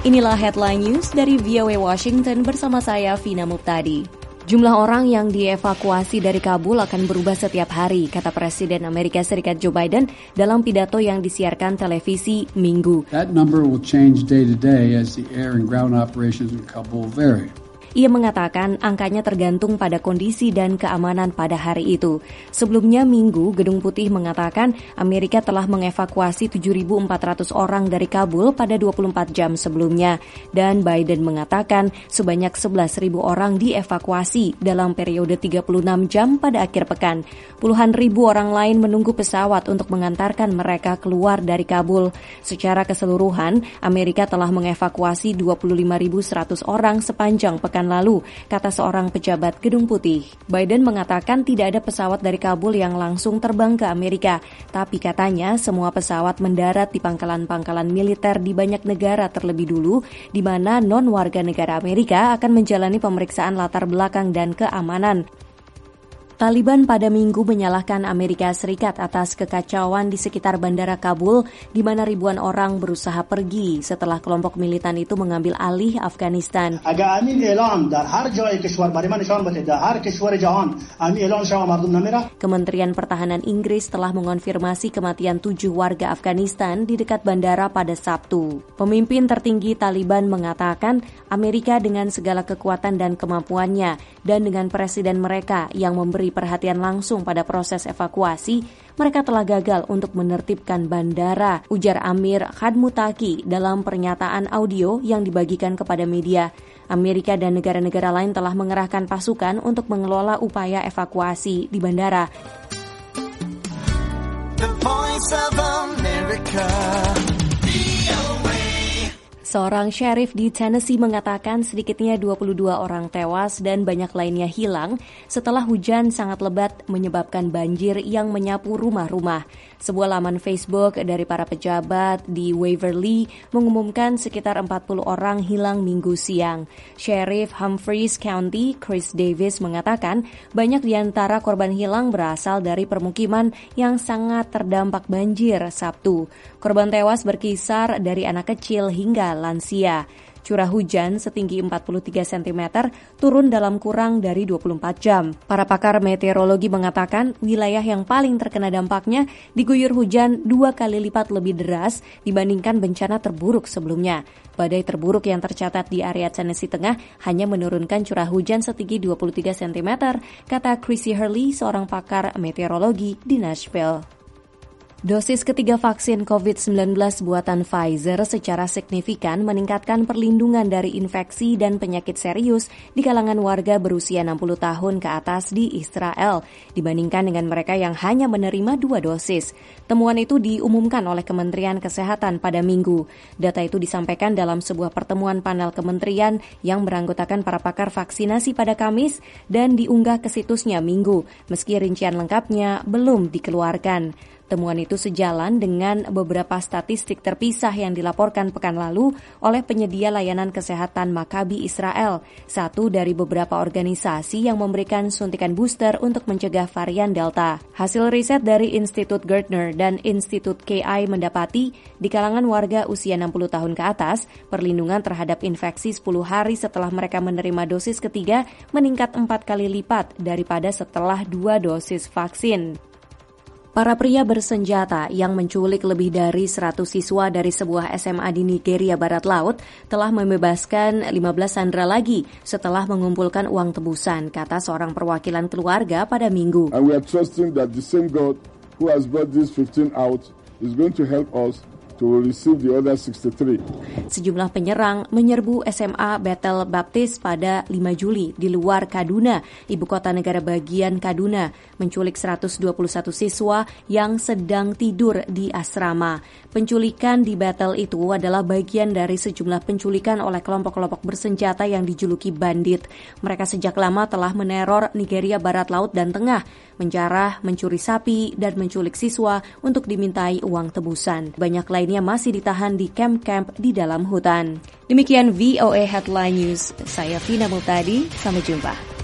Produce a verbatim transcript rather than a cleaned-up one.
Inilah Headline News dari V O A Washington bersama saya, Vina Muptadi. Jumlah orang yang dievakuasi dari Kabul akan berubah setiap hari, kata Presiden Amerika Serikat Joe Biden dalam pidato yang disiarkan televisi Minggu. That number will change day to day as the air and ground operations in Kabul vary. Ia mengatakan angkanya tergantung pada kondisi dan keamanan pada hari itu. Sebelumnya Minggu, Gedung Putih mengatakan Amerika telah mengevakuasi tujuh ribu empat ratus orang dari Kabul pada dua puluh empat jam sebelumnya. Dan Biden mengatakan sebanyak sebelas ribu orang dievakuasi dalam periode tiga puluh enam jam pada akhir pekan. Puluhan ribu orang lain menunggu pesawat untuk mengantarkan mereka keluar dari Kabul. Secara keseluruhan, Amerika telah mengevakuasi dua puluh lima ribu seratus orang sepanjang pekan lalu, kata seorang pejabat Gedung Putih. Biden mengatakan tidak ada pesawat dari Kabul yang langsung terbang ke Amerika, tapi katanya semua pesawat mendarat di pangkalan-pangkalan militer di banyak negara terlebih dulu, di mana non-warga negara Amerika akan menjalani pemeriksaan latar belakang dan keamanan. Taliban pada Minggu menyalahkan Amerika Serikat atas kekacauan di sekitar bandara Kabul, di mana ribuan orang berusaha pergi setelah kelompok militan itu mengambil alih Afghanistan. Kementerian Pertahanan Inggris telah mengonfirmasi kematian tujuh warga Afghanistan di dekat bandara pada Sabtu. Pemimpin tertinggi Taliban mengatakan Amerika dengan segala kekuatan dan kemampuannya dan dengan presiden mereka yang memberi perhatian langsung pada proses evakuasi, mereka telah gagal untuk menertibkan bandara, ujar Amir Khan-Muttaqi dalam pernyataan audio yang dibagikan kepada media. Amerika dan negara-negara lain telah mengerahkan pasukan untuk mengelola upaya evakuasi di bandara. The Voice of America. Seorang sheriff di Tennessee mengatakan sedikitnya dua puluh dua orang tewas dan banyak lainnya hilang setelah hujan sangat lebat menyebabkan banjir yang menyapu rumah-rumah. Sebuah laman Facebook dari para pejabat di Waverly mengumumkan sekitar empat puluh orang hilang Minggu siang. Sheriff Humphreys County, Chris Davis, mengatakan banyak di antara korban hilang berasal dari permukiman yang sangat terdampak banjir Sabtu. Korban tewas berkisar dari anak kecil hingga lansia. Curah hujan setinggi empat puluh tiga sentimeter turun dalam kurang dari dua puluh empat jam. Para pakar meteorologi mengatakan wilayah yang paling terkena dampaknya diguyur hujan dua kali lipat lebih deras dibandingkan bencana terburuk sebelumnya. Badai terburuk yang tercatat di area Tennessee Tengah hanya menurunkan curah hujan setinggi dua puluh tiga sentimeter, kata Chrissy Hurley, seorang pakar meteorologi di Nashville. Dosis ketiga vaksin covid sembilan belas buatan Pfizer secara signifikan meningkatkan perlindungan dari infeksi dan penyakit serius di kalangan warga berusia enam puluh tahun ke atas di Israel dibandingkan dengan mereka yang hanya menerima dua dosis. Temuan itu diumumkan oleh Kementerian Kesehatan pada Minggu. Data itu disampaikan dalam sebuah pertemuan panel kementerian yang beranggotakan para pakar vaksinasi pada Kamis dan diunggah ke situsnya Minggu, meski rincian lengkapnya belum dikeluarkan. Temuan itu sejalan dengan beberapa statistik terpisah yang dilaporkan pekan lalu oleh penyedia layanan kesehatan Maccabi Israel, satu dari beberapa organisasi yang memberikan suntikan booster untuk mencegah varian Delta. Hasil riset dari Institut Gertner dan Institut K I mendapati di kalangan warga usia enam puluh tahun ke atas, perlindungan terhadap infeksi sepuluh hari setelah mereka menerima dosis ketiga meningkat empat kali lipat daripada setelah dua dosis vaksin. Para pria bersenjata yang menculik lebih dari seratus siswa dari sebuah S M A di Nigeria Barat Laut telah membebaskan lima belas sandera lagi setelah mengumpulkan uang tebusan, kata seorang perwakilan keluarga pada Minggu. And we are trusting that the same God who has brought these fifteen out is going to help us to receive the other sixty-three. Sejumlah penyerang menyerbu S M A Bethel Baptist pada lima Juli di luar Kaduna, ibu kota negara bagian Kaduna, menculik seratus dua puluh satu siswa yang sedang tidur di asrama. Penculikan di Bethel itu adalah bagian dari sejumlah penculikan oleh kelompok-kelompok bersenjata yang dijuluki bandit. Mereka sejak lama telah meneror Nigeria Barat Laut dan Tengah, menjarah, mencuri sapi, dan menculik siswa untuk dimintai uang tebusan. Banyak lainnya masih ditahan di kamp-kamp di dalam hutan. Demikian V O A Headline News. Saya Vina Muptadi. Sampai jumpa.